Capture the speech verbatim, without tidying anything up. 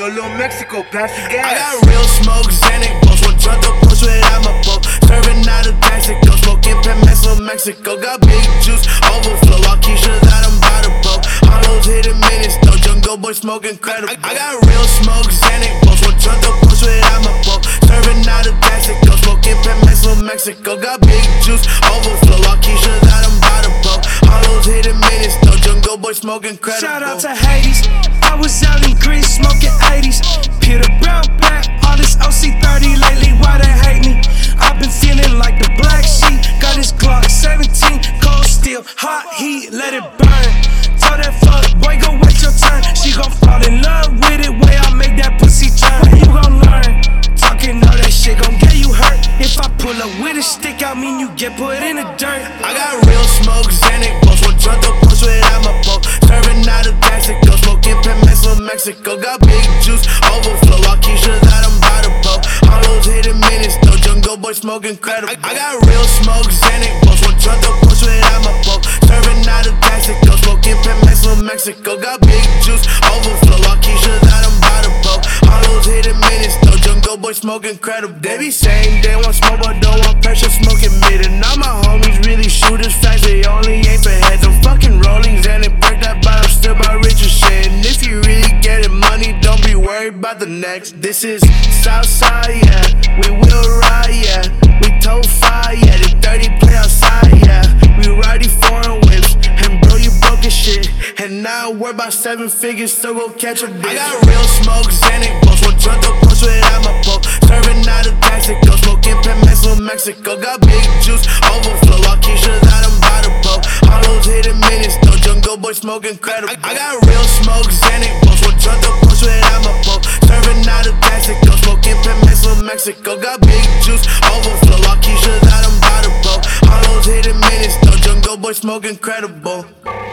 yo, Lil Mexico, pass the gas. I got real smoke, Xanax, boss, one drunk to push without my boat. Serving out of Mexico, smoking Pemex, Lil Mexico. Got big juice, overflow, all Keisha that I'm by the boat. Hollows hitting minutes, though, Jungle Boy smoking credible. I, I got real smoke, Xanax, boss, one drunk to push without my boat. Serving out of Mexico, smoking Pemex, Lil Mexico. Got big juice, overflow, all Keisha that I'm by the boat. Hollows hitting minutes, though, Jungle Boy smoking credible. Shout out to Hades, I was out in Greece smoking eighties. Peter Brown back, all this O C thirty lately, why they hate me? I've been feeling like the black sheep. Got this Glock seventeen, cold steel, hot heat, let it burn. Tell that fuck boy, go wait your turn. She gon' fall in love with it, way I make that pussy turn. You gon' learn, talking all that shit gon' get you hurt. If I pull up with a stick, I mean you get put in the dirt. I got real smoke, Xanax, boss, one drunk to push without my boat. Serving out of Mexico, smoking Pemex, Lil Mexico. Got big juice, overflow, all Keisha that I'm by the boat. Hollows hitting minutes, though, Jungle Boy smoking credible. I, I got real smoke, Xanax, boss, one drunk to push without my boat. Serving out of Mexico, smoking Pemex, Lil Mexico. Got big juice, overflow, all Keisha that I'm by the boat. Hollows hitting minutes, though, Jungle Boy smoking credible. They be saying they want smoke, but don't want pressure, smoking mid. And all my homies really shooters, facts, they only aim for heads. I'm fucking rolling Xanax, break that bottom, still by rich as shit. And if you really getting money, don't be worried about the next. This is Southside, yeah, we will ride, yeah. We toe fire, yeah, the thirty play outside, yeah. We ride these foreign whips, and bro, you broke as shit. And now we're about seven figures, so go catch a bitch. I got real smoke, Xanax, boss, one drunk to push without my boat. Serving out of Mexico, smoking Pemex, Lil Mexico. Got big juice, overflow, all Keisha that I'm by the boat. Hollows hitting minutes, though, Jungle Boy smoking credible. I, I got real smoke, Xanax, boss, one drunk to push without my boat. Serving out of Mexico, smoking Pemex, Lil Mexico. Got big juice, overflow, all Keisha that I'm by the boat. Hollows hitting minutes, though, Jungle Boy smoking credible.